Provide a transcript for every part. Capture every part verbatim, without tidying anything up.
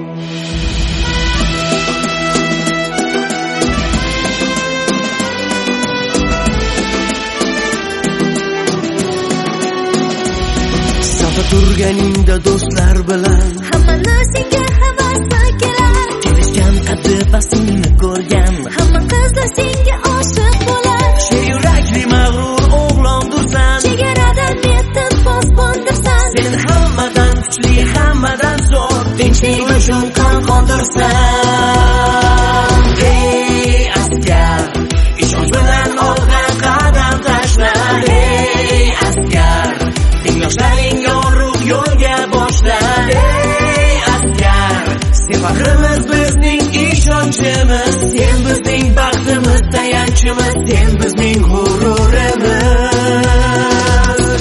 turganingda do'stlar bilan hamma narsaga havasda kelar. Kelishgan qaddi pasingni ko'rgan Hamma qizlar senga oshiq bo'lar. Shu yurakli mag'rur o'g'londirsan, Chegaradan yetib posbondirsan. sen hammadan kuchli, hammadan zo'r, tinchlik uchun qon qondirsan. Ey askar, ishonch bilan olg'a qadam tashla. Ey askar, tengdoshlaring yorug' yo'lga boshla. Ey askar, sen faxrimiz, bizning ishonchimiz, sen bizning baxtimiz, tayanchimiz, sen bizning g'ururimiz.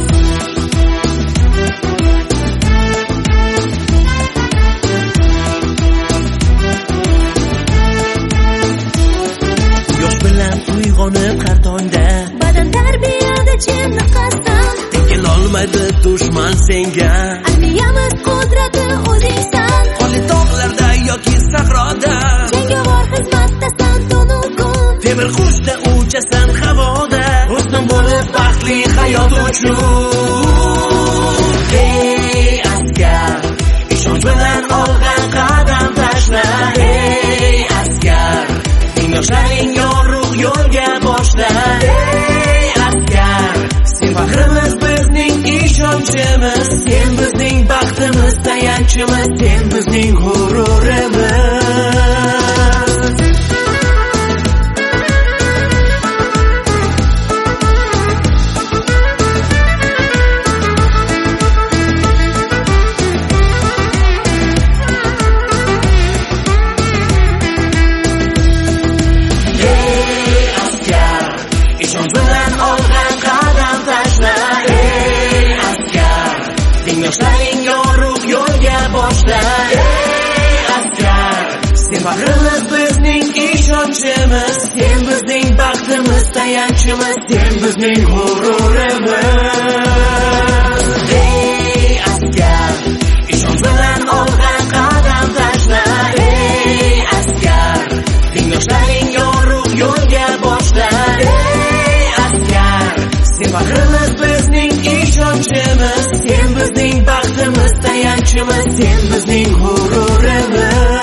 Yosh bilan uyg'onib har tongda, Badan tarbiyada chiniqasan. kelolmaydi dushman senga. Armiyamiz qudrati o'zingsan. Qonli tog'larda yoki sahroda, Jangovar xizmatdasan tunu-kun. temir qushda uchasan havoda, husn bo'lib baxtli hayot uchun. Ey askar, ishonch bilan olg'a qadam tashla. Ey askar, tengdoshlaring yorug' yo'lga boshla. Ey askar, sen faxrimiz, bizning ishonchimiz, sen bizning baxtimiz, tayanchimiz, sen bizning g'ururimiz. Ishonch bilan olg'a qadam tashla. Ey askar, tengdoshlaring yorug' yo'lga boshla. Ey askar, sen faxrimiz, bizning ishonchimiz, sen bizning baxtimiz, tayanchimiz, sen bizning g'ururimiz. Ey askar, ishonch bilan olg'a qadam tashla. Ey askar, tengdoshlaring yorug' yo'lga boshla. Sen faxrimiz, bizning ishonchimiz, sen bizning baxtimiz, tayanchimiz, sen bizning g'ururimiz.